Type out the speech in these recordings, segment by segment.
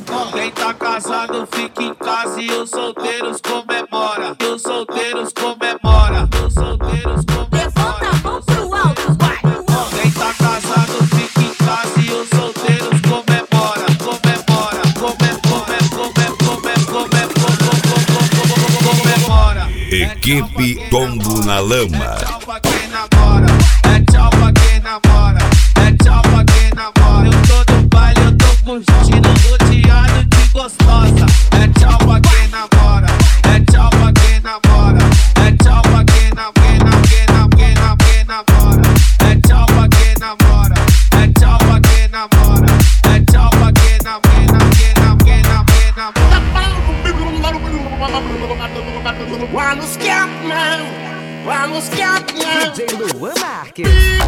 Quem tá casado fica em casa e os solteiros comemora. E os solteiros comemora. Os solteiros comemora. Levanta a mão pro alto, vai. Quem tá casado fica em casa e os solteiros comemora. Comemora, comemora. Equipe Tombo na Lama. É tchau pra quem namora. É tchau pra quem namora. É tchau pra quem namora. Eu tô no baile, eu tô curtindo, rodeado de gostosa. É tchau pra quem namora. É tchau pra quem namora. É tchau pra quem namora. É tchau pra quem namora. É tchau pra quem namora. É tchau pra quem namora. Vamos Scatman, vamos Scatman. DJ Luan Marques.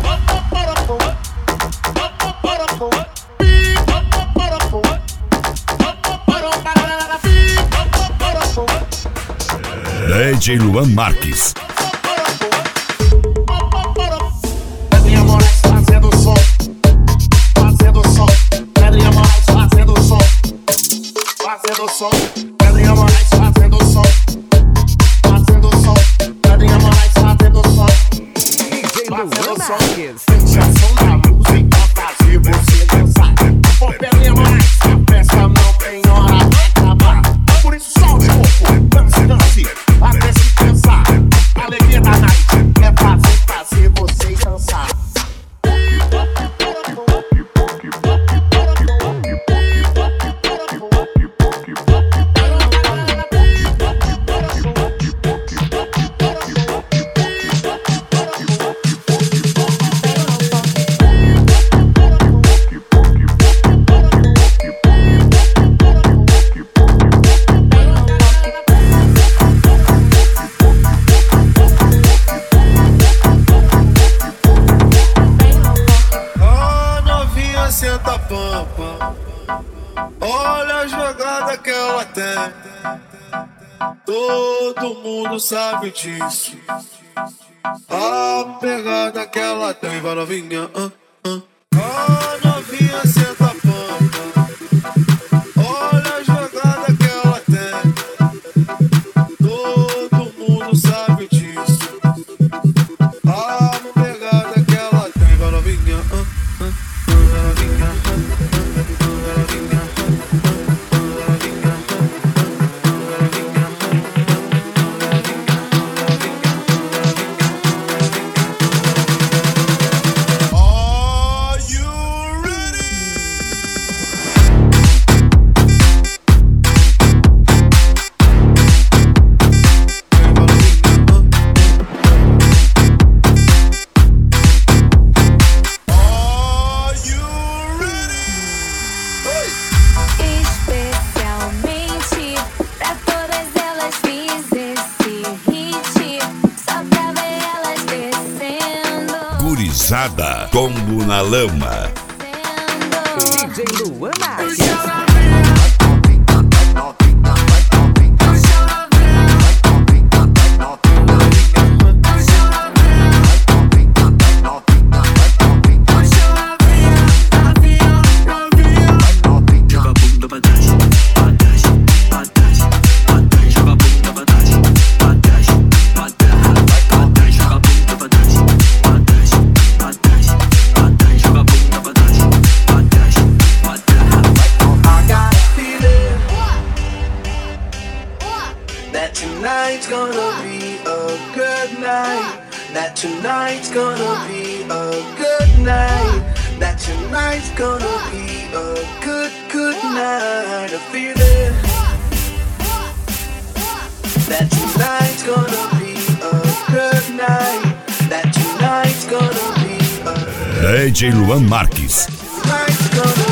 DJ Luan Marques. Pedrinha Moraes fazendo som, fazendo som. Pedrinha Moraes fazendo som, fazendo som. Pedrinha Moraes fazendo som, fazendo som. Pedrinha Moraes fazendo som, DJ Luan fazendo som. Marques. Sensação da música fazer você dançar. Por Pedrinha Moraes, a festa não tem hora pra acabar. Por isso solte o corpo, dance, dance, até se cansar. A alegria da night é fazer vocês dançar. Senta pampa, olha a jogada que ela tem. Todo mundo sabe disso. A pegada que ela tem. Vai novinha, novinha senta pampa, olha a jogada que ela tem. Todo mundo sabe disso. A pegada que ela tem. Vai novinha, Gurizada, Tombo na Lama. DJ Luan Marques. Tonight's gonna be a good night. That tonight's gonna be a good night. That tonight's gonna be a good night. I feel it. That tonight's gonna be a good night. That tonight's gonna be a DJ Luan Marques. tonight's gonna